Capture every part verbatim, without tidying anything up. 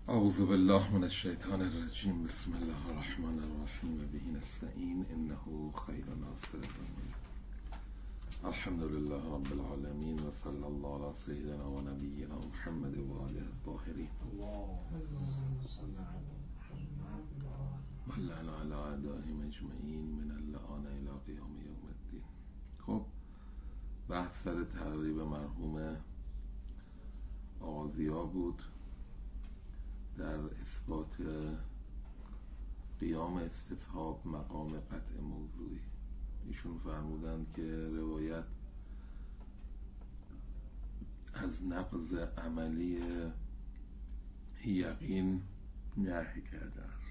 اعوذ بالله من الشیطان الرجیم. بسم الله الرحمن الرحیم. به نستعین انه خیر ناصر. الحمد لله رب العالمین و صلی الله علی سیدنا و نبینا محمد و آله الطاهرین و لعن علی اعدائهم اجمعین من اللعان الی قیام یوم الدین. خب بحث سر تقریب مرحوم آقا بود در اثبات قیام استصحاب مقام قطع موضوعی. ایشون فرمودند که روایت از نقض عملی یقین نهی کرده است.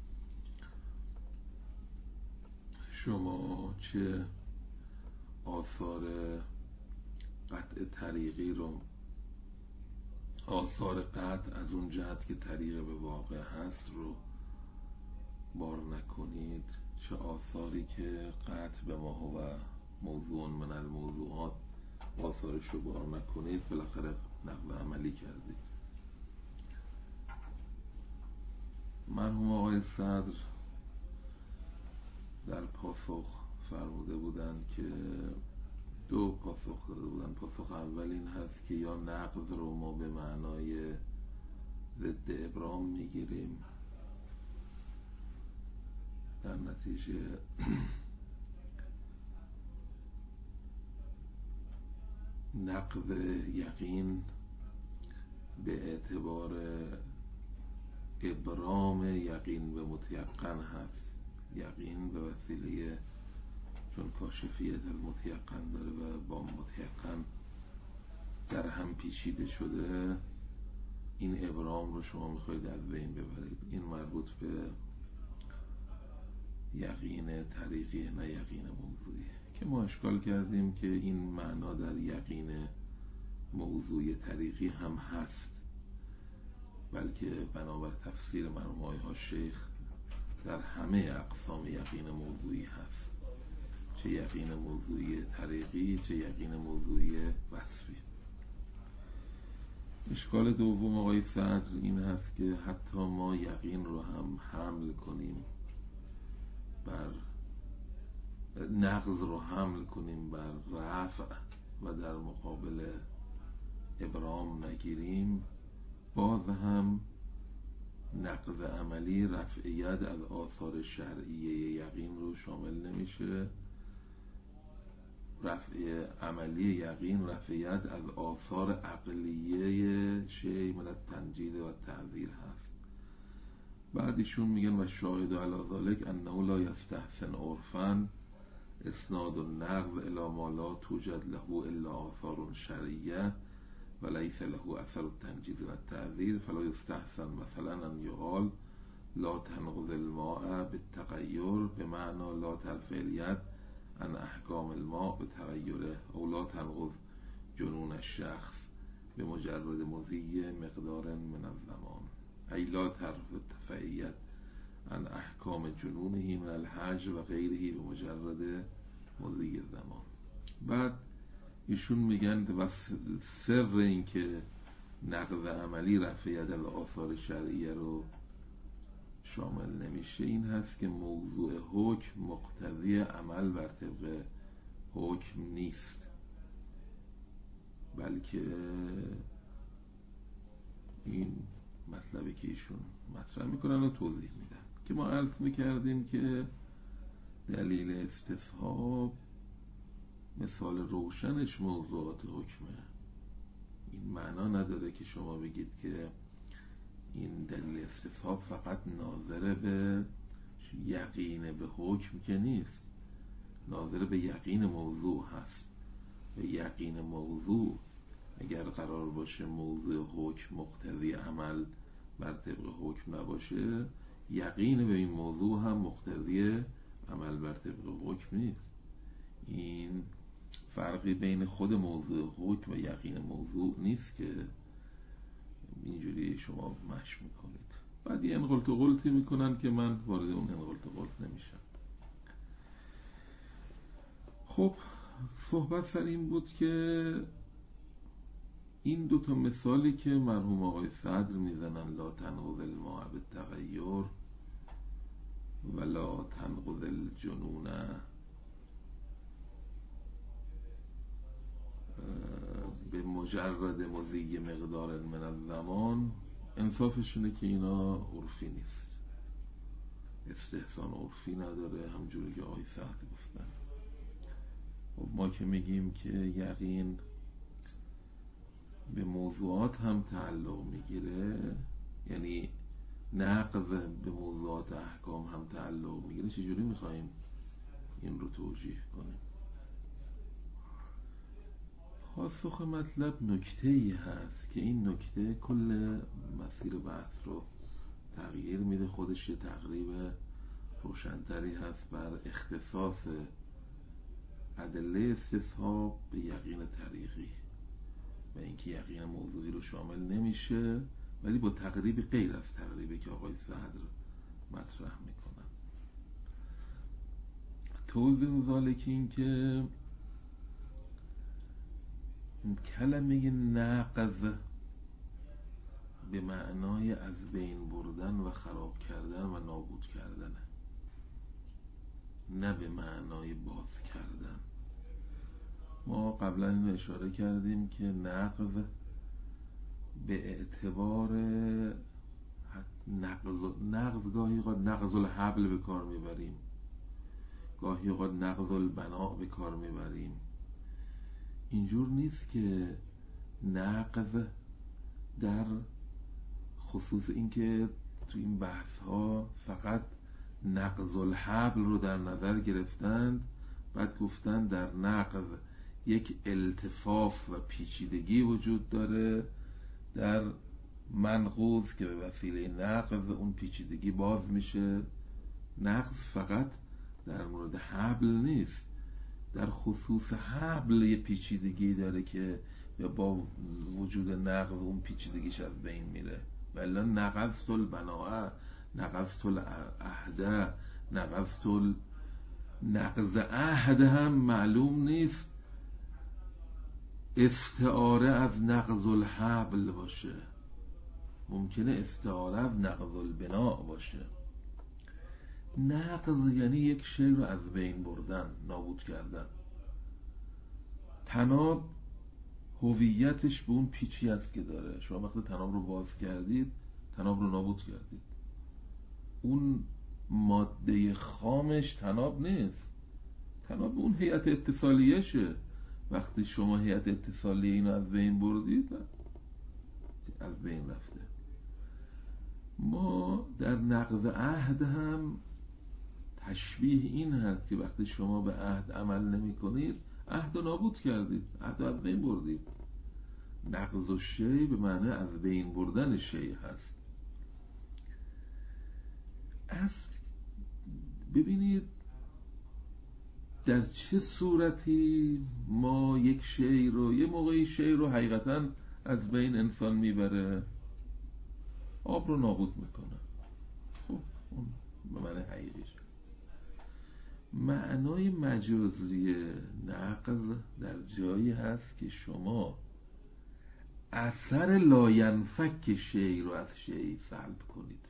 شما چه آثار قطع طریقی رو، آثار قطع از اون جهت که طریق به واقع هست رو بار نکنید، چه آثاری که قطع به ما هو موضوع من الموضوعات آثارش رو بار نکنید، بالاخره نقض عملی کردید. مرحوم آقای صدر در پاسخ فرموده بودند که دو پاسخ داده بودن. پاسخ اول این هست که یا نقض رو ما به معنای ضد ابرام میگیریم، در نتیجه نقض یقین به اعتبار ابرام یقین به متیقن هست. یقین به وسیله چون کاشفیت از متیقن داره و با متیقن در هم پیچیده شده، این ابرام رو شما میخواید از بین ببرید. این مربوط به یقین طریقی نه یقین موضوعی، که ما اشکال کردیم که این معنا در یقین موضوعی طریقی هم هست، بلکه بنابر تفسیر مرحوم آقای شیخ در همه اقسام یقین موضوعی هست، چه یقین موضوعی طریقی چه یقین موضوعی وصفی. اشکال دوم آقای صدر این هست که حتی ما یقین رو هم حمل کنیم بر نقض رو حمل کنیم بر رفع و در مقابل ابرام نگیریم، باز هم نقض عملی رفعیت از آثار شرعیه یقین رو شامل نمیشه. رفع عملی یقین رفعیت از آثار عقلیه شیء من التنجید و تعذیر هست. بعد ایشون میگن و شاهد علی ذلک انه لا یستحسن عرفا اسناد النقض الی ما لا توجد له الا آثار شرعیه و لیس له اثر التنجید و التعذیر، فلا یستحسن مثلا ان یقال لا تنقض الماء بالتغیر بمعنى لا ترفع الید عن احکام الماء بتغیره، او لا تنقض جنون الشخص بمجرد مضی مقدار من الزمان، ای لا ترفع الید عن احکام جنونه من الحج و غیره بمجرد مضی الزمان. بعد ایشون میگن و سر این که نقض عملی رفعیت از آثار شرعیه رو شامل نمیشه این هست که موضوع حکم مقتضی عمل بر طبق حکم نیست، بلکه این مطلبی که ایشون مطرح میکنن و توضیح میدن که ما عرض میکردیم که دلیل استصحاب مثال روشنش موضوعات حکمه. این معنا نداره که شما بگید که این دلیل استصحاب فقط ناظر به یقین به حکم که نیست، ناظر به یقین موضوع هست. به یقین موضوع اگر قرار باشه موضوع حکم مقتضی عمل بر طبق حکم نباشه، یقین به این موضوع هم مقتضی عمل بر طبق حکم نیست. این فرقی بین خود موضوع حکم و یقین موضوع نیست که اینجوری شما مشی میکنید. بعد یه انقلت و قلتی میکنن که من وارد اون انقلت و قلت نمیشم. خب صحبت سر این بود که این دوتا مثالی که مرحوم آقای صدر میزنن لا تنقض التغیر ولا تنقض الجنون به مجرد مضی مقدار من الزمان، انصافش اینه که اینا عرفی نیست، استحسان عرفی نداره، همجوری که آقای سعد گفتن. خب ما که میگیم که یقین به موضوعات هم تعلق میگیره، یعنی نقض به موضوعات احکام هم تعلق میگیره، چجوری میخواییم این رو توجیه کنیم؟ پاسخ مطلب نکته‌ای هست که این نکته کل مسیر بحث رو تغییر میده، خودش یه تقریب روشنتری هست بر اختصاص ادله استصحاب به یقین طریقی و اینکه یقین موضوعی رو شامل نمیشه، ولی با تقریب غیر از تقریبی که آقای صدر مطرح میکنن. توضیح ذالک این که کلمه نقض به معنای از بین بردن و خراب کردن و نابود کردنه، نه به معنای باز کردن. ما قبلا این اشاره کردیم که نقض به اعتبار نقض نقض گاهی اوقات نقض الحبل به کار میبریم، گاهی اوقات نقض البنا به کار میبریم. اینجور نیست که نقض در خصوص اینکه تو این بحث ها فقط نقض الحبل رو در نظر گرفتند، بعد گفتن در نقض یک التفاف و پیچیدگی وجود داره، در منقوض که به وسیله نقض اون پیچیدگی باز میشه. نقض فقط در مورد حبل نیست، در خصوص حبل یه پیچیدگی داره که با وجود نقض اون پیچیدگیش از بین میره. ولی نقضت البناء، نقضت العهد، نقضت ال... نقض عهد هم معلوم نیست استعاره از نقض الحبل باشه، ممکنه استعاره از نقض البناء باشه. نقض یعنی یک شی رو از بین بردن، نابود کردن. طناب هویتش به اون پیچی است که داره. شما وقتی طناب رو باز کردید، طناب رو نابود کردید. اون ماده خامش طناب نیست، طناب اون هیئت اتصالیشه. وقتی شما هیئت اتصالیه اینو از بین بردید، از بین رفته. ما در نقض عهد هم تشبیه این هست که وقتی شما به عهد عمل نمی کنید، عهد رو نابود کردید، عهد رو از بین بردید. نقض و شی به معنی از بین بردن شی هست. از ببینید در چه صورتی ما یک شی رو، یه موقعی شی رو حقیقتا از بین انسان میبره، آب رو نابود میکنه. خب اون به معنی حقیقیش. معنای مجازی نقض در جایی هست که شما اثر لاینفک شی رو از شی سلب کنید.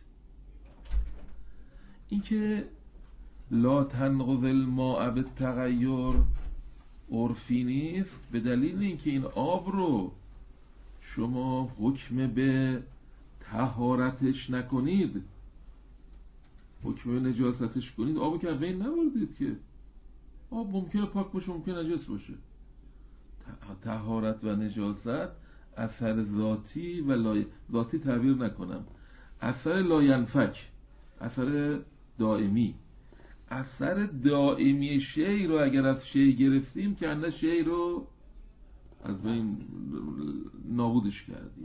این که لا تنقض الماء بالتغیر عرفی نیست، به دلیل اینکه این آب رو شما حکم به طهارتش نکنید، حکم به نجاستش کنید، آبو که از بین نبردید که. آب ممکنه پاک باشه، ممکنه نجس باشه. طهارت و نجاست اثر ذاتی و لای... ذاتی تعبیر نکنم، اثر لاینفک، اثر دائمی. اثر دائمی شی رو اگر از شی گرفتیم که انده شی رو از بین نابودش کردیم.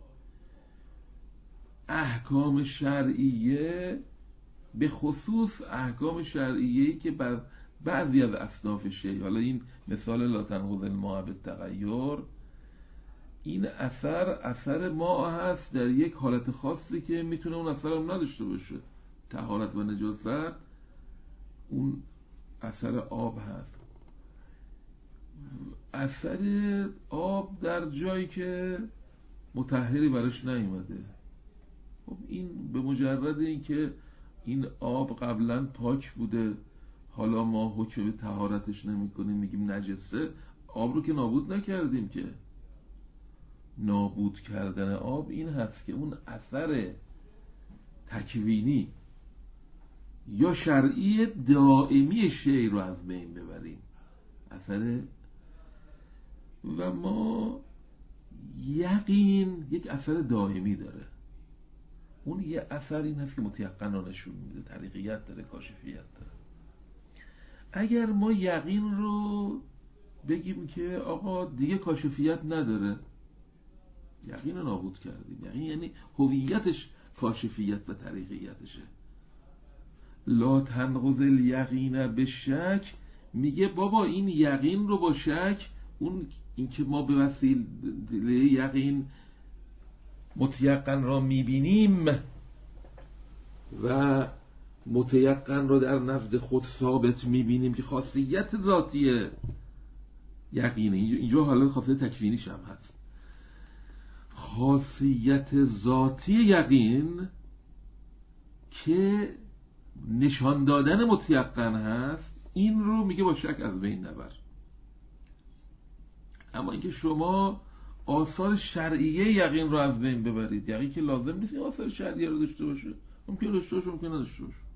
احکام شرعیه، به خصوص احکام شرعیه‌ای که بر بعضی از اصناف شی، حالا این مثال لا تنقض الماء بالتغیر، این اثر اثر ماء هست در یک حالت خاصی که میتونه اون اثر هم نداشته باشه. طهارت و نجاست اون اثر آب هست. اثر آب در جایی که مطهری براش نیومده، خب این به مجرد این که این آب قبلا پاک بوده، حالا ما حکم به طهارتش نمی کنیم، میگیم نجسه، آب رو که نابود نکردیم. که نابود کردن آب این هست که اون اثر تکوینی یا شرعی دائمی شی رو از بین ببریم، اثر. و ما یقین یک اثر دائمی داره، اون یه اثر این هست که متیقن رو نشون میده، طریقیت داره، کاشفیت داره. اگر ما یقین رو بگیم که آقا دیگه کاشفیت نداره، یقین رو نابود کردیم. یقین یعنی هویتش کاشفیت و طریقیتشه. لا تنقض الیقین به شک، میگه بابا این یقین رو با شک، اون اینکه ما به وسیله یقین متیقن را میبینیم و متیقن را در نزد خود ثابت میبینیم که خاصیت ذاتی یقینه. اینجا حالا خاصیت تکوینیش هم هست. خاصیت ذاتی یقین که نشان دادن متیقن هست، این رو میگه با شک از بین نبر. اما اینکه شما آثار شرعیه یقین رو از بین ببرید، یقین که لازم نیست آثار شرعیه رو داشته باشه، ممکن داشته باشه ممکن نداشته باشه.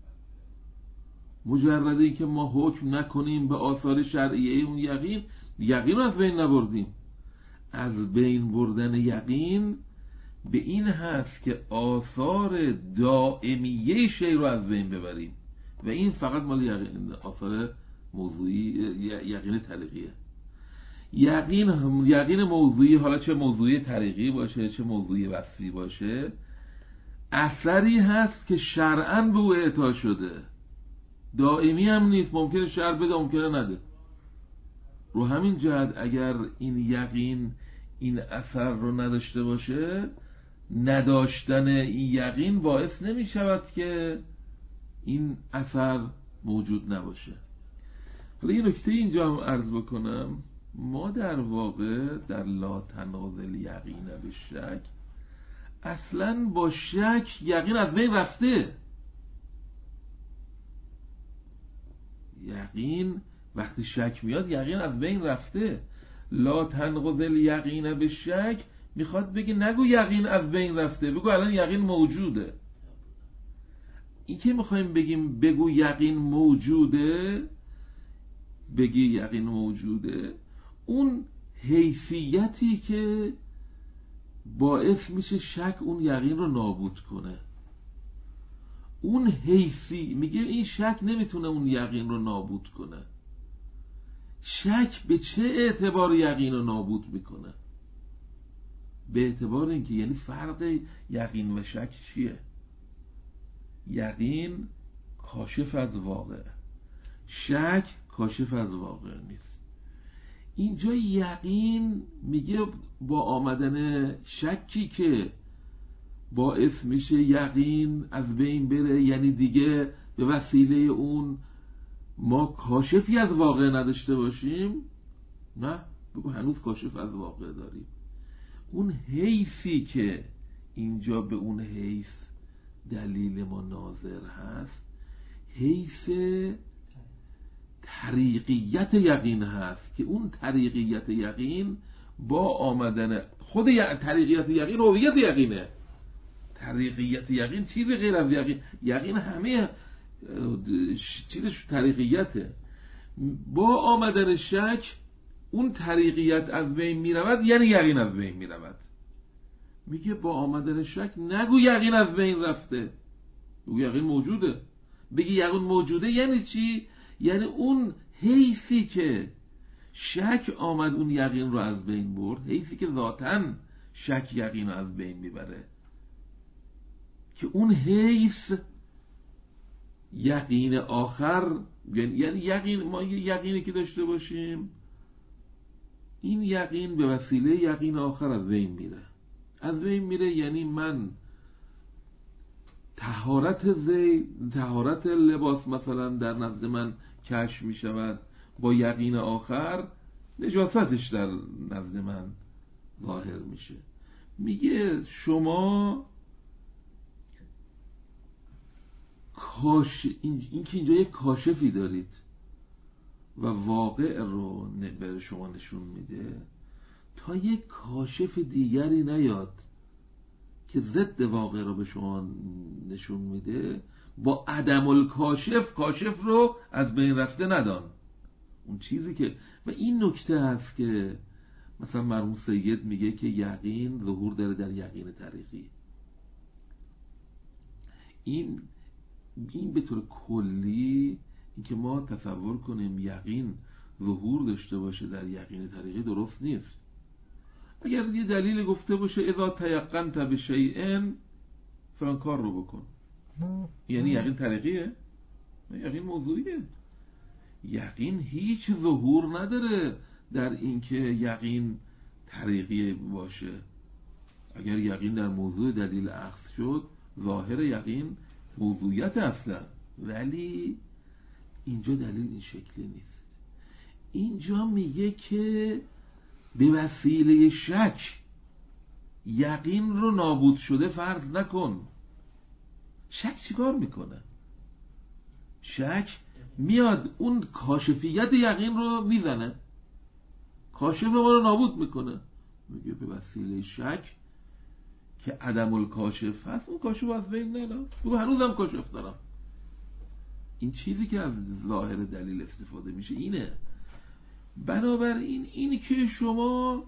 مجرد این که ما حکم نکنیم به آثار شرعیه اون یقین، یقین رو از بین نبردیم. از بین بردن یقین به این هست که آثار دائمیه شی رو از بین ببریم و این فقط مال یقین، آثار موضوعی، یقین طریقیه. یقین یقین موضوعی، حالا چه موضوعی طریقی باشه چه موضوعی وصفی باشه، اثری هست که شرعاً به او اعطا شده، دائمی هم نیست، ممکنه شرع بده ممکنه نده. رو همین جهت اگر این یقین این اثر رو نداشته باشه، نداشتن این یقین باعث نمی شود که این اثر موجود نباشه. حالا یه نکته اینجا هم عرض بکنم، ما در واقع در لا تنقض الیقین به شک، اصلا با شک یقین از بین رفته. یقین وقتی شک میاد یقین از بین رفته. لا تنقض الیقین به شک میخواد بگه نگو یقین از بین رفته، بگو الان یقین موجوده. این که میخوایم بگیم بگو یقین موجوده، بگی یقین موجوده، اون حیثیتی که باعث میشه شک اون یقین رو نابود کنه، اون حیثی میگه این شک نمیتونه اون یقین رو نابود کنه. شک به چه اعتبار یقین رو نابود میکنه؟ به اعتبار اینکه، یعنی فرق یقین و شک چیه؟ یقین کاشف از واقع، شک کاشف از واقع نیست. اینجا یقین میگه با آمدن شکی که باعث میشه یقین از بین بره، یعنی دیگه به وسیله اون ما کاشفی از واقع نداشته باشیم. نه، بگو هنوز کاشف از واقع داریم. اون حیثی که اینجا به اون حیث دلیل ما ناظر هست، حیث طریقیت یقین هست که اون طریقیت یقین با آمدن خود ی... طریقیت یقین هویت یقینه. طریقیت یقین چیزی غیر از یقین، یقین همه چیزش طریقیته. با آمدن شک اون طریقیت از بین میرود، یعنی یقین از بین میرود. میگه با آمدن شک نگو یقین از بین رفته، بگو یقین موجوده. بگی یقین موجوده یعنی چی؟ یعنی اون حیثی که شک آمد اون یقین رو از بین برد، حیثی که ذاتاً شک یقین رو از بین میبره، که اون حیث یقین آخر، یعنی یقین، ما یقینی که داشته باشیم، این یقین به وسیله یقین آخر از بین میره. از بین میره یعنی من طهارت زی طهارت لباس مثلا در نزد من کشف می شود، با یقین آخر نجاستش در نزد من ظاهر میشه. میگه شما کاش این, این که اینجا یک کاشفی دارید و واقع رو به شما نشون میده، تا یک کاشف دیگری نیاد که ضد واقع رو به شما نشون میده، با عدم الکاشف کاشف رو از بین رفته ندان. اون چیزی که و این نکته هست که مثلا مرحوم سید میگه که یقین ظهور داره در یقین طریقی. این این به طور کلی این که ما تصور کنیم یقین ظهور داشته باشه در یقین طریقی درست نیست. اگر یه دلیل گفته باشه اذا تیقنت بشیء فلان کار رو بکن، یعنی یقین طریقیه؟ یقین موضوعیه. یقین هیچ ظهور نداره در اینکه یقین طریقی باشه. اگر یقین در موضوع دلیل اخذ شد، ظاهر یقین موضوعیت اصلا، ولی اینجا دلیل این شکلی نیست. اینجا میگه که به وسیله شک یقین رو نابود شده فرض نکن. شک چیکار میکنه؟ شک میاد اون کاشفیت یقین رو میزنه، کاشف ما رو نابود میکنه. میگه به وسیله شک که عدم الکاشف هست، اون کاشف از بین نره. بگو هنوزم کاشف دارم. این چیزی که از ظاهر دلیل استفاده میشه اینه. بنابراین این که شما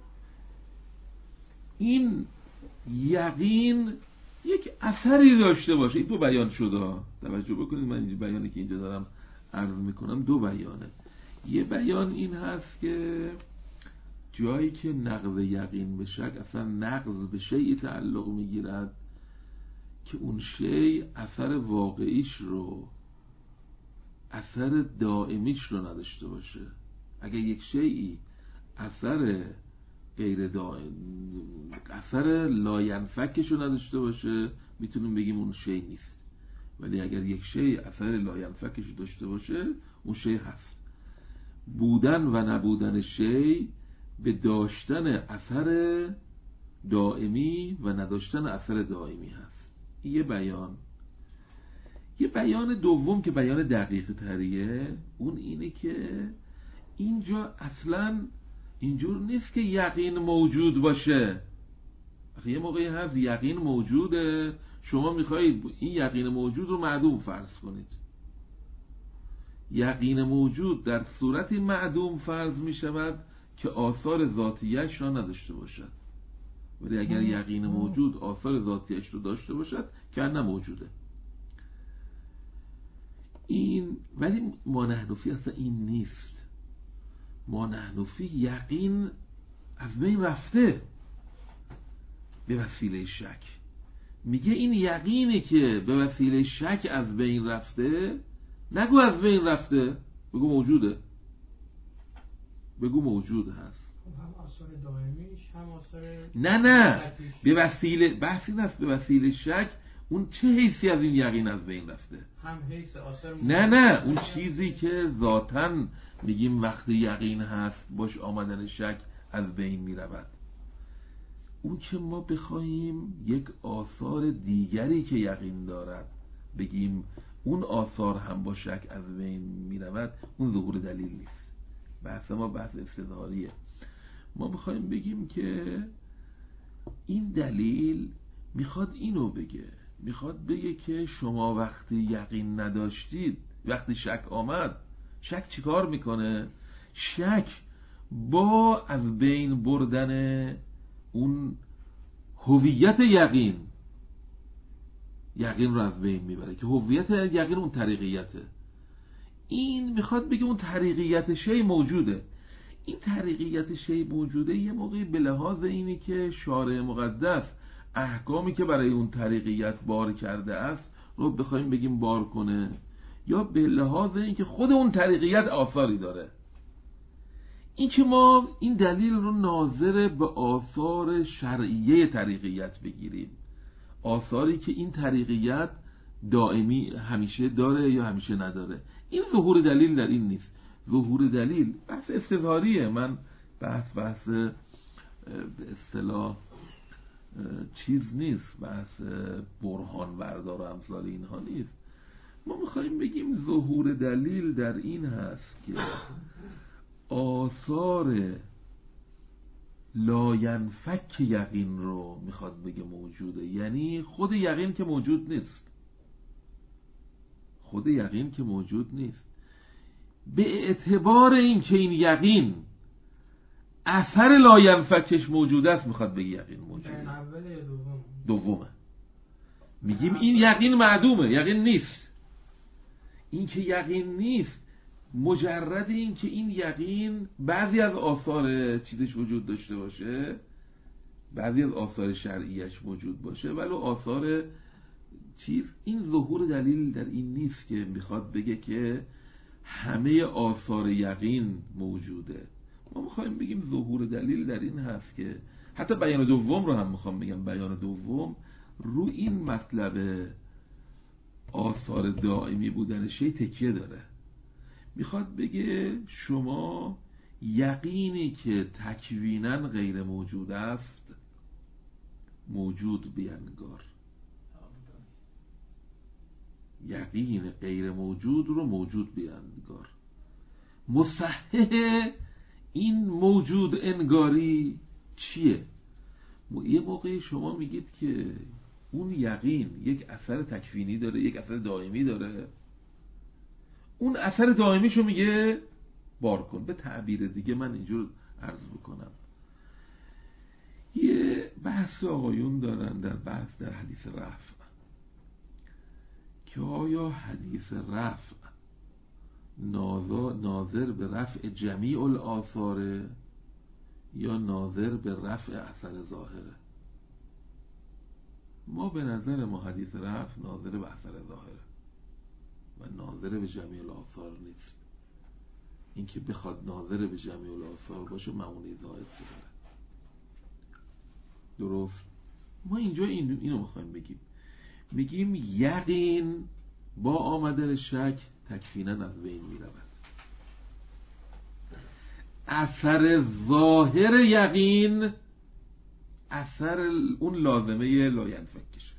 این یقین یک اثری داشته باشه، این دو بیان شده. توجه بکنید، من این بیانی که اینجا دارم عرض میکنم دو بیانه. یه بیان این هست که جایی که نقض یقین به شک، اصلا نقض به شیء تعلق میگیرد که اون شیء اثر واقعیش رو، اثر دائمیش رو نداشته باشه. اگه یک شیئی اثر غیر دائم، اثر لاینفکش رو نداشته باشه، میتونیم بگیم اون شیء نیست. ولی اگر یک شیء اثر لاینفکش رو داشته باشه، اون شیء هست. بودن و نبودن شیء به داشتن اثر دائمی و نداشتن اثر دائمی هست. یه بیان. یه بیان دوم که بیان دقیق تریه، اون اینه که اینجا اصلا اینجور نیست که یقین موجود باشه. یه موقعی هست یقین موجوده، شما میخواید این یقین موجود رو معدوم فرض کنید. یقین موجود در صورتی معدوم فرض میشود که آثار ذاتیش را نداشته باشد. ولی اگر یقین موجود آثار ذاتیش رو داشته باشد که نه موجوده. این ولی مانحنفی اصلا این نیست. مانحنفی یقین از بین رفته به وسیله شک. میگه این یقینی که به وسیله شک از بین رفته، نگو از بین رفته، بگو موجوده. بگو موجود هست. هم آثار دائمیش هم آثار نه نه به وسیله، بحثی نیست. به وسیله شک اون چه حیثی از این یقین از بین رفته؟ هم حیث آثار نه نه اون چیزی که ذاتاً میگیم وقتی یقین هست باش آمدن شک از بین میرود. اون که ما بخوایم یک آثار دیگری که یقین دارد بگیم اون آثار هم با شک از بین میرود، اون ظهور دلیل نیست. بحث ما بحث استدلالیه. ما بخوایم بگیم که این دلیل میخواد اینو بگه، میخواد بگه که شما وقتی یقین نداشتید، وقتی شک آمد، شک چیکار میکنه؟ شک با از بین بردن اون هویت یقین، یقین رو از بین میبره که هویت یقین اون طریقیته. این میخواد بگه اون طریقیت شی موجوده. این طریقیت شی موجوده یه موقعی به لحاظ اینی که شارع مقدس احکامی که برای اون طریقیت بار کرده است رو بخوایم بگیم بار کنه، یا به لحاظ اینکه خود اون طریقیت آثاری داره. این که ما این دلیل رو ناظر به آثار شرعیه طریقیت بگیریم، آثاری که این طریقیت دائمی همیشه داره یا همیشه نداره، این ظهور دلیل در این نیست. ظهور دلیل بحث استظهاریه. من بحث بحث به اصطلاح چیز نیست، بحث برهان بردار و امثال اینها نیست. ما میخوایم بگیم ظهور دلیل در این هست که آثار لاینفک یقین رو میخواد بگه موجوده، یعنی خود یقین که موجود نیست، خود یقین که موجود نیست، به اعتبار این که این یقین اثر لاینفکش موجود است میخواد بگه یقین موجوده. اول یا دوم؟ دومه. میگیم این یقین معدومه، یقین نیست. این که یقین نیست مجرد این که این یقین بعضی از آثار چیزش وجود داشته باشه، بعضی از آثار شرعیش موجود باشه، ولی آثار چیز، این ظهور دلیل در این نیست که میخواد بگه که همه آثار یقین موجوده. ما میخوایم بگیم ظهور دلیل در این هست که حتی بیان دوم رو هم میخوام بگم، بیان دوم رو این مطلب آثار دائمی بودن شی تکیه داره. میخواد بگه شما یقینی که تکویناً غیر موجود است موجود بینگار، یقین غیر موجود رو موجود بینگار. مصحح این موجود انگاری چیه؟ یه موقعی شما میگید که اون یقین یک اثر تکوینی داره، یک اثر دائمی داره، اون اثر دائمیشو میگه بار کن. به تعبیر دیگه من اینجور عرض بکنم، یه بحث آقایون دارن در بحث در حدیث رفع که آیا حدیث رفع ناظر به رفع جمیع الآثار یا ناظر به رفع اثر ظاهره؟ ما به نظر ما حدیث رفع ناظر به اثر ظاهره و ناظر به جمیع الآثار نیست. این که بخواد ناظر به جمیع الآثار باشه معونی زائد داره. درست؟ ما اینجا این اینو میخوایم بگیم، میگیم یقین با آمدن شک تکفینا از بین میرود. اثر ظاهر یقین اثر اون لازمه لاینفکشه،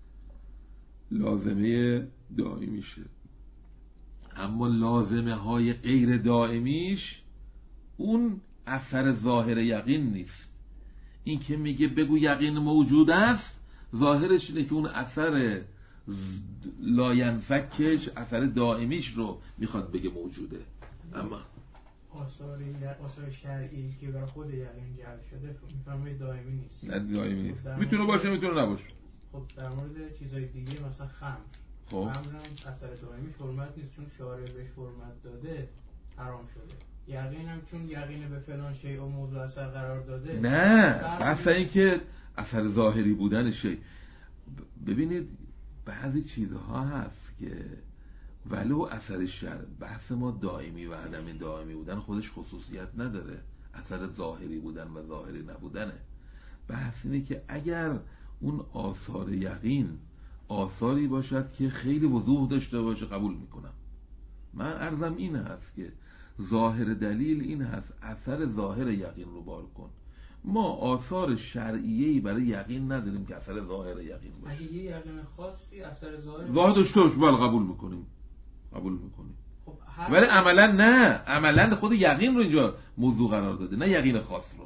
لازمه دائمیشه، اما لازمه های غیر دائمیش اون اثر ظاهر یقین نیست. این که میگه بگو یقین موجود است، ظاهرش اینه که اون اثر لاینفکش، اثر دائمیش رو میخواد بگه موجوده. اما آثار آثار شرعی که بر خود یقین جعل شده میفهمید دائمی نیست. نه دائمی نیست، میتونه باشه میتونه نباشه. خب در مورد چیزای دیگه مثلا خمر، خب خمر هم اثر دائمیش حرمت نیست، چون شارع بهش حرمت داده حرام شده. یقین هم چون یقین به فلان شیء و موضوع اثر قرار داده. نه بحث این که اثر ظاهری بودن شی، ببینید بعضی چیزها هست که ولو اثر شرع، بحث ما دائمی و عدم دائمی بودن خودش خصوصیت نداره، اثر ظاهری بودن و ظاهری نبودنه. بحث اینه که اگر اون آثار یقین آثاری باشد که خیلی وضوح داشته باشه قبول میکنم. من عرضم این هست که ظاهر دلیل این هست اثر ظاهر یقین رو بار کن. ما آثار شرعیه‌ای برای یقین نداریم که اثر ظاهر یقین باشه. اگه یه یقین خاصی اثر ظاهر ظاهر داشته باشه بله قبول میکنیم، قبول میکنیم. خب ولی عملا نه، عملا خود یقین رو اینجا موضوع قرار داده، نه یقین خاص رو.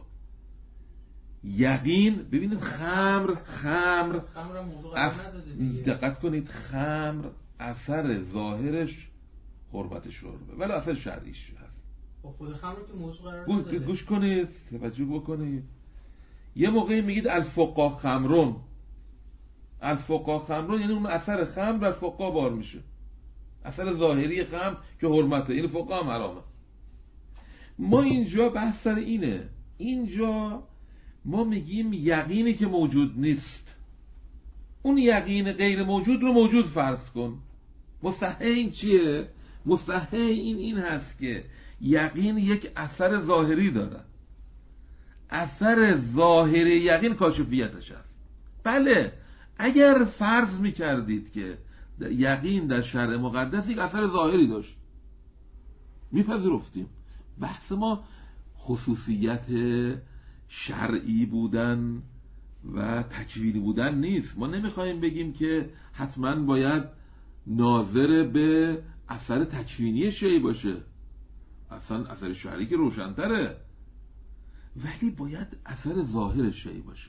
یقین ببینید خمر خمر خمر موضوع قرار نداده دیگه. دقت کنید خمر اثر ظاهرش حرمت شربه ولی اثر شرعیش هست. خود خمر که موضوع قرار گوش, نداده. گوش کنید، توجه بکنید. یه موقعی میگید الفقا خمرون، الفقا خمرون یعنی اون اثر خمر بر فقا بار میشه، اثر ظاهری خمر که حرمته، این فقا هم حرامه. ما اینجا بحث سر اینه، اینجا ما میگیم یقینی که موجود نیست، اون یقین غیر موجود رو موجود فرض کن. مصحح این چیه؟ مصحح این این هست که یقین یک اثر ظاهری داره، اثر ظاهری یقین کاشفیتش هست. بله اگر فرض میکردید که یقین در شرع مقدس یک اثر ظاهری داشت میپذیرفتیم. بحث ما خصوصیت شرعی بودن و تکوینی بودن نیست. ما نمیخوایم بگیم که حتما باید ناظر به اثر تکوینی شی باشه، اصلا اثر شرعی که روشن‌تره، ولی باید اثر ظاهر شی باشه.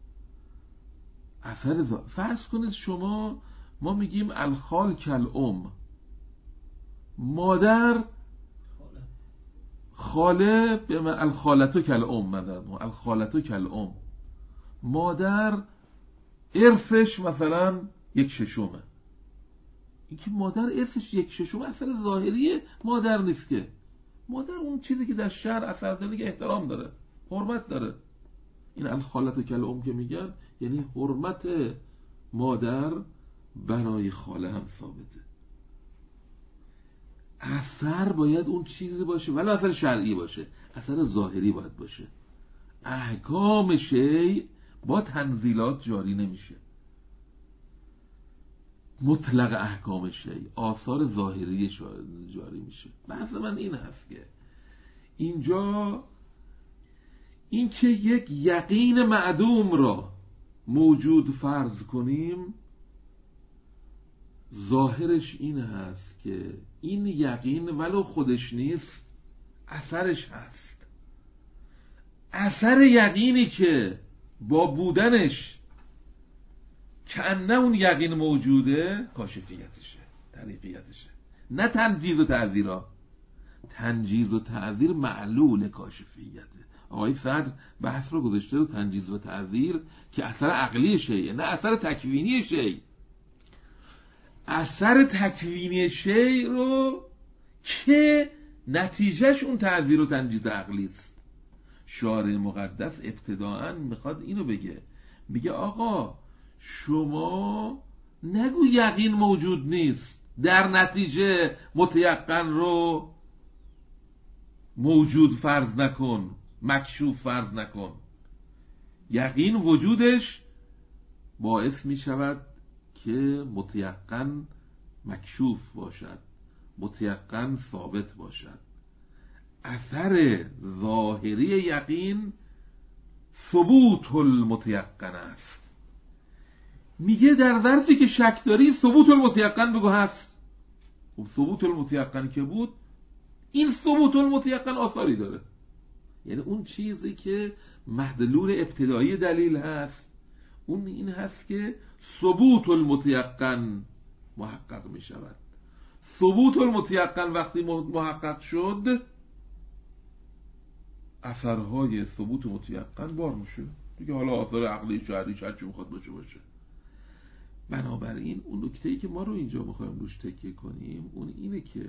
اثر ظاهر. فرض کنید شما، ما میگیم الخال کالام، مادر خاله به من الخالتو کالام، مدد الخالتو کالام، مادر ارثش مثلا یک ششمه. این که مادر ارثش یک ششم اثر ظاهری مادر نیست که. مادر اون چیزی که در شرع اثر داره که احترام داره، حرمت داره. این الخالتو کالام که میگن یعنی حرمت مادر برای خاله هم ثابته. اثر باید اون چیزی باشه، ولی اثر شرعی باشه، اثر ظاهری باید باشه. احکام شیء با تنزیلات جاری نمیشه. مطلق احکام شیء آثار ظاهری جاری میشه. بحث من این هست که اینجا این که یک یقین معدوم را موجود فرض کنیم، ظاهرش این هست که این یقین ولو خودش نیست اثرش هست. اثر یقینی که با بودنش کأنه اون یقین موجوده، کاشفیتشه، طریقیتشه، نه تنجیز و تعذیرها. تنجیز و تعذیر معلول کاشفیته. آقای صدر بحث رو گذاشته رو تنجیز و تعذیر که اثر عقلی شیء، نه اثر تکوینی شیء. اثر تکوینی شیء رو که نتیجهش اون تعذیر و تنجیز عقلی است. شارع مقدس ابتداءً میخواد اینو بگه، میگه آقا شما نگو یقین موجود نیست، در نتیجه متیقن رو موجود فرض نکن، مکشوف فرض نکن. یقین وجودش باعث می شود که متیقن مکشوف باشد، متیقن ثابت باشد. اثر ظاهری یقین ثبوت المتیقن است. میگه در ظرفی که شک داری ثبوت المتیقن بگو هست. و ثبوت المتیقن که بود، این ثبوت المتیقن آثاری داره. یعنی اون چیزی که مدلول ابتدایی دلیل هست، اون این هست که ثبوت المتیقن محقق می شود. ثبوت المتیقن وقتی محقق شد، اثرهای ثبوت متیقن بار میشه دیگه. حالا آثار عقلی شرعی هر چی میخواد باشه باشه. بنابراین اون نکته‌ای که ما رو اینجا میخوایم روش تکیه کنیم اون اینه که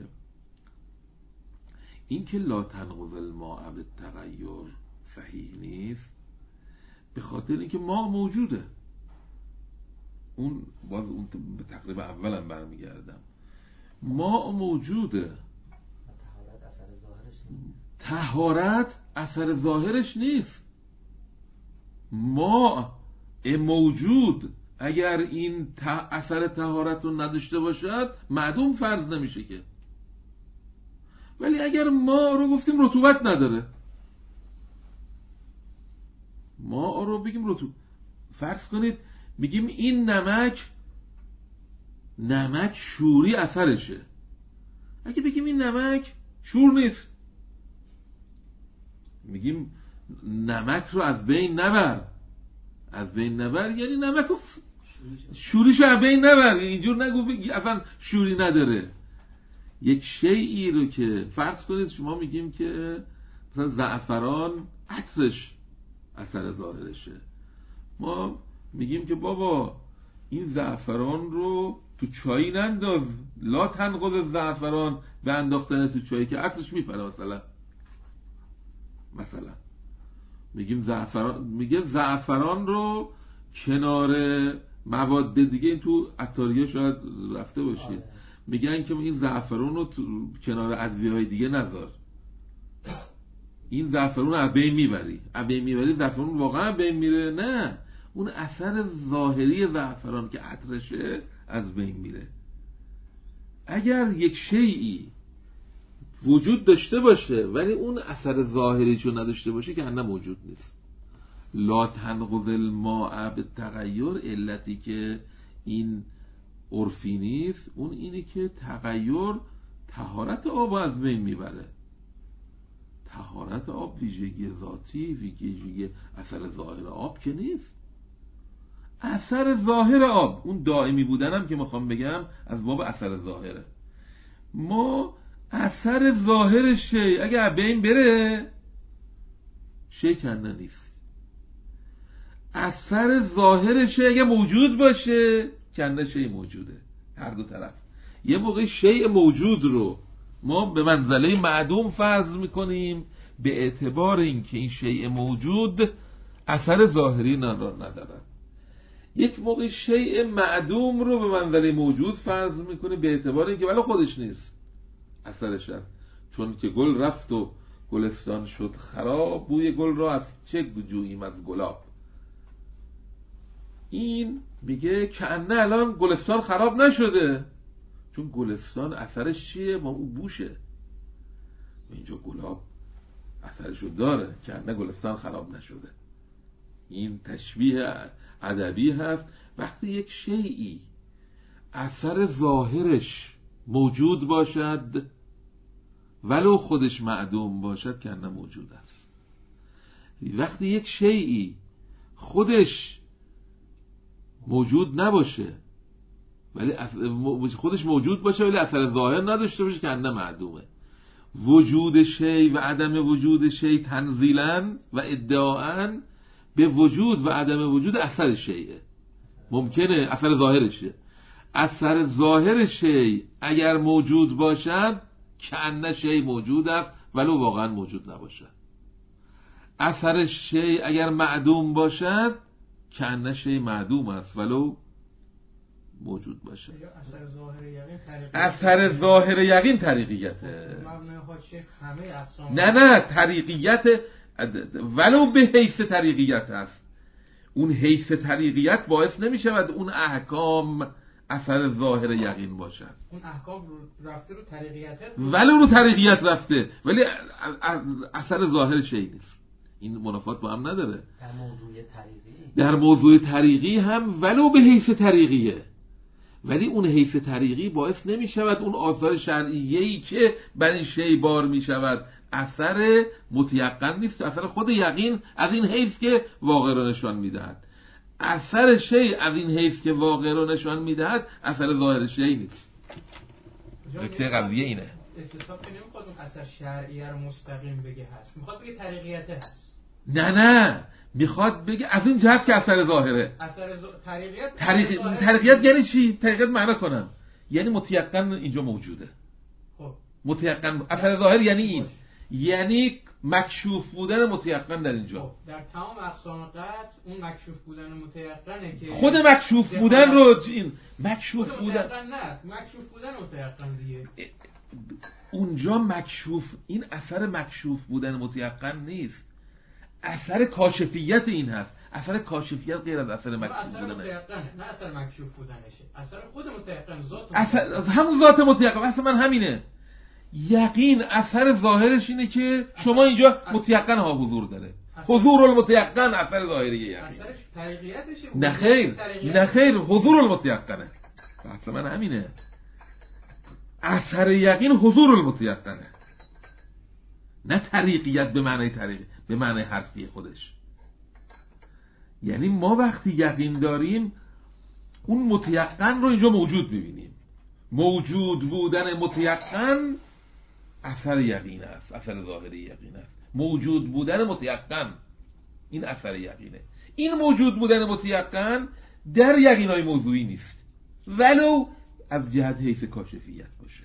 این که لا تنقض الماء بالتغیر صحیح نیست، به خاطر اینکه ما موجوده. اون باز اون به تقریب اولم برمیگردم، ما موجوده، طهارت اثر ظاهرش نیست. ما موجود اگر این اثر طهارت رو نداشته باشد معدوم فرض نمیشه که. ولی اگر ما رو گفتیم رطوبت نداره، ما رو بگیم رطوبت، فرض کنید بگیم این نمک نمک شوری اثرشه، اگه بگیم این نمک شور نیست، میگیم نمک رو از بین نبر. از بین نبر یعنی نمک رو شوریش از بین نبر، اینجور نگو بگی اصلا شوری نداره. یک شیئی رو که فرض کنید شما میگیم که مثلا زعفران عطرش اثر ظاهرشه، ما میگیم که بابا این زعفران رو تو چایی ننداز، لا تنقض زعفران به انداختن تو چایی که عطرش میپره. مثلا مثلا میگیم زعفران، میگه زعفران رو کنار مواد دیگه، این تو عطاریه شاید رفته باشید، میگن که این زعفران رو کنار ادویه‌های دیگه نذار، این زعفران رو از بین میبری. از بین میبری زعفران واقعا از بین میره؟ نه، اون اثر ظاهری زعفران که عطرشه از بین میره. اگر یک شیئی وجود داشته باشه ولی اون اثر ظاهریشو نداشته باشه که اصلا موجود نیست. لا تنقض الماء بالتغیر، علتی که این عرفی نیست، اون اینه که تغییر طهارت آب از بین میبره. طهارت آب ویژگی ذاتی، ویژگی اثر ظاهر آب که نیست. اثر ظاهر آب، اون دائمی بودنم که میخوام بگم از باب اثر ظاهره. ما اثر ظاهر شی اگه بین بره شی کنده نیست. اثر ظاهر شی اگه موجود باشه کنده شی موجوده. هر دو طرف. یه موقع شیء موجود رو ما به منزله معدوم فرض میکنیم به اعتبار اینکه این شیء موجود اثر ظاهری نداره. یک موقع شیء معدوم رو به منزله موجود فرض میکنه به اعتبار اینکه ولی خودش نیست، اثرش هست. چون که گل رفت و گلستان شد خراب، بوی گل را از چه جوییم از گلاب. این میگه کأنه الان گلستان خراب نشده، چون گلستان اثرش چیه؟ ما اون بوشه. اینجا گلاب اثرشو داره، کأنه گلستان خراب نشده. این تشبیه ادبی هست. وقتی یک شیئی اثر ظاهرش موجود باشد ولو خودش معدوم باشد کأنه موجود است. وقتی یک شیئی خودش موجود نباشه ولی خودش موجود باشه ولی اثر ظاهر نداشته باشه کأنه معدومه. وجود شی و عدم وجود شی تنزیلاً و ادعاءً به وجود و عدم وجود اثر شیء ممکنه اثر ظاهرشه. اثر ظاهر شی اگر موجود باشد کأنه شی موجود است ولو واقعا موجود نباشد. اثر شی اگر معدوم باشد کأنه شی معدوم است ولو موجود باشه. اثر ظاهر یقین طریقیت. اثر ظاهر یقین طریقیته. مبنای خود شیخ همه اقسام. نه نه طریقیت ولو به حیث طریقیت هست. اون حیث طریقیت باعث نمی شود اون احکام اثر ظاهر یقین باشد. اون احکام رو رفته رو طریقیت هست ولو رو طریقیت رفته ولی اثر ظاهر شی نیست. این منافات با هم نداره. در موضوع طریقی در موضوع طریقی هم ولو به حیث طریقیه ولی اون حیث طریقی باعث نمی شود اون آثار شرعیه‌ای که بر این شی بار می شود اثر متیقن نیست. اثر خود یقین از این حیث که واقع را نشان می دهد. اثر شی از این حیث که واقع را نشان می دهد اثر ظاهر شی نیست. نکته قضیه اینه. استصحاب که نمیخواد اون اثر شرعیه رو مستقیم بگه هست، میخواد بگه طریقیته هست. نه نه میخواد بگه از این جهت که اثر ظاهره. اثر ز... طریقیت طریق... طریقیت یعنی چی؟ طریقیت معنا کنم یعنی متیقن اینجا موجوده. خب متیقن اثر ظاهر یعنی این باش. یعنی مکشوف بودن متیقن در اینجا. خب در تمام اقسام قطع اون مکشوف بودن متیقنه که خود مکشوف بودن رو این مکشوف بودن نه مکشوف بودن متیقن دیگه. اونجا مکشوف این اثر مکشوف بودن متیقن نیست، اثر کاشفیت این هست. اثر کاشفیت غیر از اثر مکشوف بودنه. متیقنه نه اثر مکشوف بودنشه، اثر خود متیقن ذات اثر همون ذات متیقن. اصلا من همینه. یقین اثر ظاهرش اینه که شما اینجا متیقن ها حضور داره. حضور المتیقن اثر ظاهری یقین. اثرش طریقیتشه. نه خیر نه خیر حضور المتیقنه. اصلا من همینه. اثر یقین حضور المتیقنه نه طریقیت به معنی طریق به معنی حرفی خودش. یعنی ما وقتی یقین داریم اون متیقن رو اینجا موجود میبینیم. موجود بودن متیقن اثر یقین است، اثر ظاهری یقین است. موجود بودن متیقن این اثر یقینه. این موجود بودن متیقن در یقینای موضوعی نیست ولو از جهت حیث کاشفیت باشه.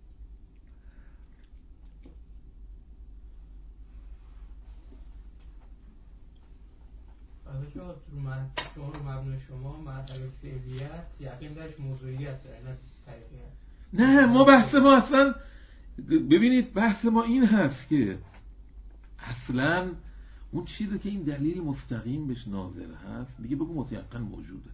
از شما رو مرحله شما رو مبنای شما مرحله فعلیت یقین درش موضوعیت داره نه طریقیت. نه ما بحث ما اصلا ببینید بحث ما این هست که اصلا اون چیزی که این دلیل مستقیم بهش ناظر هست میگه بگو متیقن موجوده.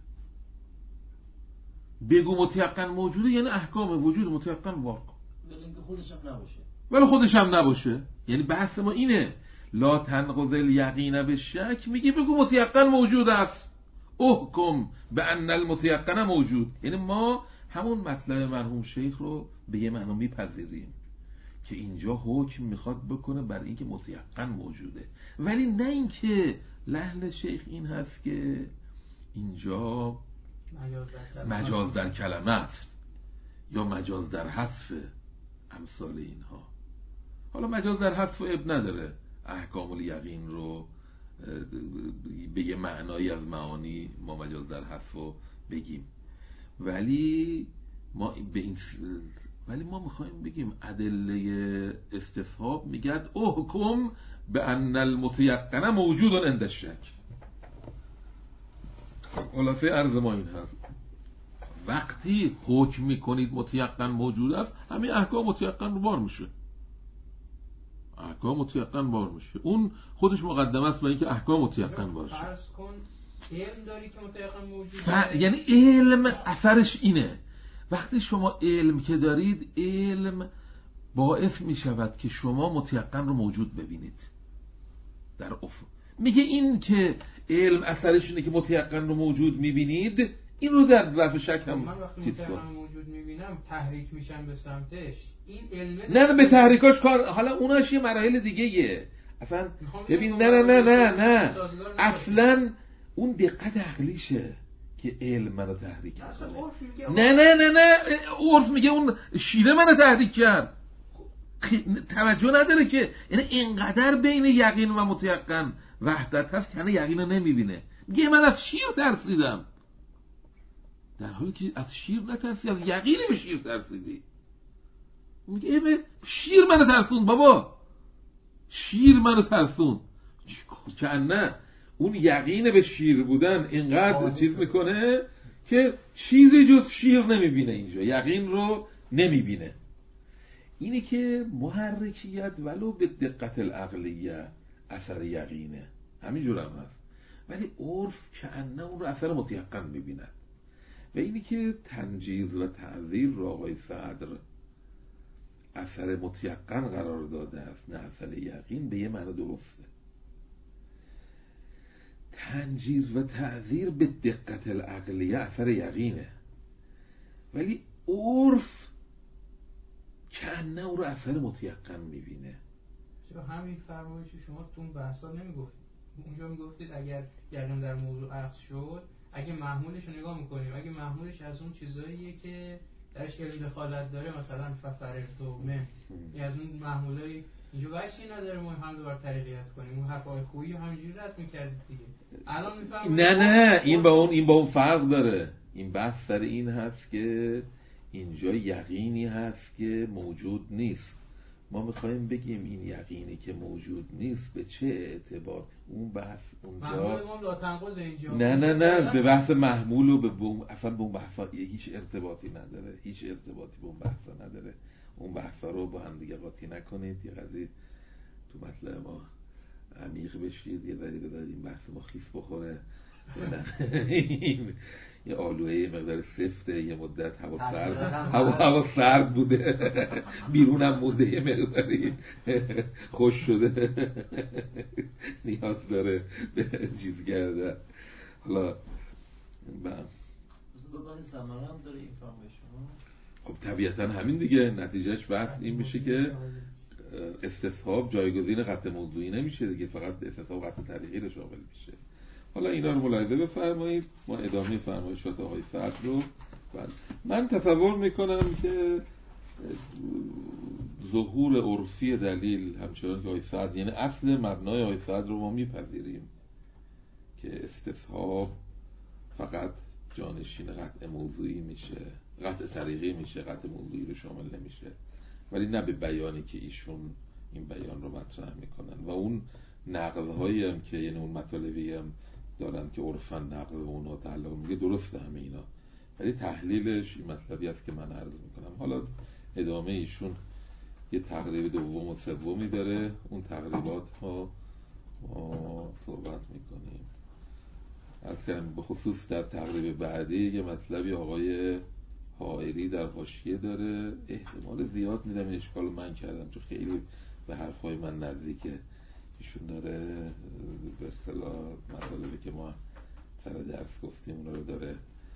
بگو متیقن موجوده یعنی احکام وجود متیقن واقع ولی اینکه خودش هم نباشه ولی خودش هم نباشه. یعنی بحث ما اینه لا تنقض الیقین بالشک. میگه بگو متیقن موجود است. احکم بان المتیقن موجود. یعنی ما همون مطلب مرحوم شیخ رو به یه معنا میپذیریم که اینجا حکم میخواد بکنه بر اینکه متیقن موجوده، ولی نه اینکه لحن شیخ این هست که اینجا مجاز در کلمه است یا مجاز در حذف امثال اینها. حالا مجاز در حذف اب نداره احکام الیقین رو به یه معنایی از معانی ما مجاز در حذف رو بگیم، ولی ما به این ولی ما میخوایم بگیم ادله استصحاب میگد احکم به ان المتیقن موجود عند الشک. خلاصه عرض ما این هست وقتی حکم میکنید متیقن موجود است، همین احکام متیقن رو بار میشه، احکام متیقن بار میشه. اون خودش مقدمه است برای اینکه احکام متیقن باشه. فرض کن علم داری که متیقن موجوده، ف... یعنی علم اثرش اینه، وقتی شما علم که دارید، علم باعث میشود که شما متیقن رو موجود ببینید در افق. میگه این که علم اثرش اینه که متیقن رو موجود میبینید، این رو در رفع شک هم من وقتی متیقن موجود میبینم تحریک میشم به سمتش، این علمه نه نه به تحریکاش کار، حالا اوناش یه مراحل دیگه یه اصلا. ببین نه نه نه نه نه اصلا اون دقت عقلیشه که علم منو تحریک کنه. نه نه نه نه عرف میگه اون شیره منو تحریک کرد، توجه نداره که یعنی اینقدر بین یقین و متیقن وحدت هست، یعنی یقین رو نمیبینه. میگه من از شیر ترسیدم، در حالی که از شیر نترسی، از یقین به شیر ترسیدی. میگه به شیر منو ترسون بابا، شیر منو ترسون. که نه اون یقین به شیر بودن اینقدر چیز میکنه که چیزی جز شیر نمیبینه، اینجا یقین رو نمیبینه. اینه که محرکیت ولو به دقت العقلیه اثر یقینه، همینجور هم هست، ولی عرف که اون رو اثر متیقن میبیند. و اینی که تنجیز و تعذیر رو آقای صدر اثر متیقن قرار داده است نه اثر یقین، به یه معنی درسته. تنجیز و تعذیر به دقت العقلیه اثر یقینه، ولی عرف کنه او رو اثر متیقن میبینه. چرا همین فرمایش شما تو اون بحثا نمیگفتید؟ اونجا میگفتید اگر یقین در موضوع عکس شد، اگه محمولش رو نگاه میکنیم، اگه محمولش از اون چیزاییه که درش علم دخالت داره، مثلا ففرق تومه، از اون محمولای اینجا وجهی نداره ما هم دوباره طریقیت کنیم، اون حرفای خویی همینجوری رد میکردید دیگه. الان میفهمید نه نه این با اون این با اون فرق داره. این بحث سر این هست که اینجا یقینی هست که موجود نیست. ما میخوایم بگیم این یقینی که موجود نیست به چه اعتبار. اون بحث اونجا محمول ما لا تناقض اینجا. نه نه نه به بحث محمول و به اون اصلا به اون بحثا هیچ ارتباطی نداره، هیچ ارتباطی به اون بحثا نداره. اون بحثا رو با هم دیگه قاطی نکنید. یه قضیه تو مطلب ما عمیق بشید، یه ذره بذارید این بحث ما خیس بخوره. این یه آلوه یه مقدار سفته، یه مدت هوا سرد هوا هوا سرد بوده، بیرونم مونده یه مقداری خوش شده، نیاز داره به چیز گردن. حالا من ببین ثمره هم داره این فرمایش شما. خب طبیعتا همین دیگه نتیجهش بحث این میشه که استصحاب جایگزین قطع موضوعی نمیشه دیگه، فقط استصحاب قطع طریقی رو شامل میشه. حالا اینا رو ملاحظه بفرمایید. ما ادامه فرمایشات آقای صدر رو بعد. من تصور میکنم که ظهور عرفی دلیل همچنان که آقای صدر، یعنی اصل مبنای آقای صدر رو ما میپذیریم که استصحاب فقط جانشین قطع موضوعی میشه، قطع طریقی میشه، قطع موضوعی رو شامل نمیشه، ولی نه به بیانی که ایشون این بیان رو مطرح میکنن و اون نقل‌هایی هم که یعنی اون مطالبی هم دارن که عرفاً نقل و اونها تعلق میگه درسته همه اینا، ولی تحلیلش این مطلبی است که من عرض میکنم. حالا ادامه ایشون یه تقریب دوم و سومی داره، اون تقریبات ها ما صحبت میکنیم. از کنم به خصوص در تقریب بعدی یه مطلبی آقای حائری در حاشیه داره، احتمال زیاد میدم این اشکال من کردم چون خیلی به حرفای من نزدیکه. ایشون داره به اصطلاح مطالبی که ما سر درس گفتیم اون رو داره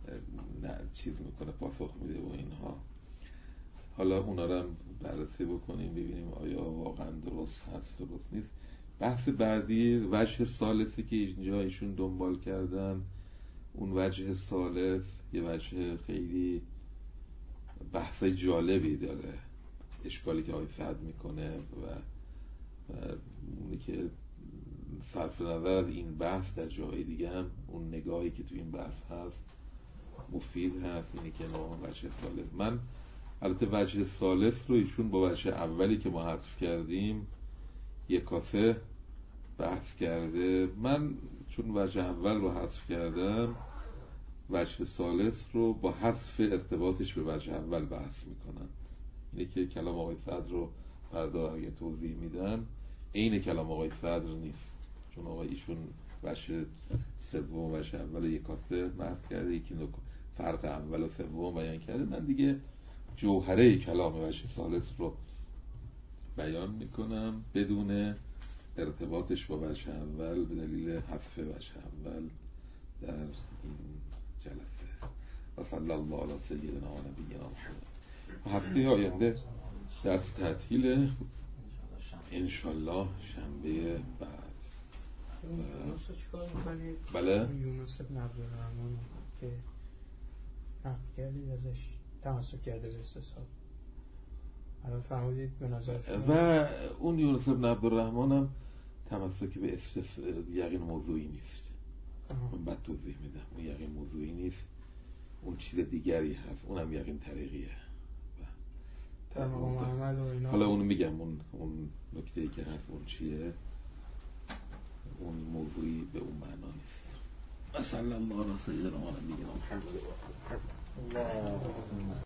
نه چیز میکنه، پاسخ میده و اینها. حالا اونا رو هم بررسی بکنیم ببینیم آیا واقعا درست هست درست نیست. بحث بعدی وجه ثالثی که اینجا ایشون دنبال کردن، اون وجه ثالث یه وجه خیلی بحث جالبی داره. اشکالی که آقای سعد میکنه و, و اونی که صرف نظر از این بحث در جای دیگه هم اون نگاهی که تو این بحث هست مفید هست، اینی که نام وجه ثالث. من البته وجه ثالث رو ایشون با وجه اولی که ما حذف کردیم یک کاسه بحث کرده. من چون وجه اول رو حذف کردم وجه ثالث رو با حذف ارتباطش به وجه اول بحث میکنم. اینه که کلام آقای صدر رو فردا اگه توضیح میدن عین کلام آقای صدر نیست، چون آقای ایشون وجه سوم و وجه اول یک کاسه بحث کرده، یکی فرق اول و سوم بیان کرده. من دیگه جوهره کلام وجه ثالث رو بیان میکنم بدون ارتباطش با وجه اول به دلیل حذف وجه اول در این جلسه. و صلی الله علی سیدنا و نبینا محمد. هفته آینده درس تعطیل انشالله شنبه بعد. یونس رو چیکار میکنید؟ بله؟ یونس ابن عبدالرحمن که نقل کردید ازش تمسک کرده به استصحاب، الان فرمودید به نظر و اون یونس ابن عبدالرحمن هم تمسک به استصحاب یقین موضوعی نیست. من بعد توضیح میدم. اون یقین موضوعی نیست، اون چیز دیگری هست، اونم یقین طریقیه. حالا اونو میگم، اون اون نکته‌ای که هست اون چیه، اون موضوعی به اون معنا نیست. صلی الله علی سیدنا و نبینا محمد.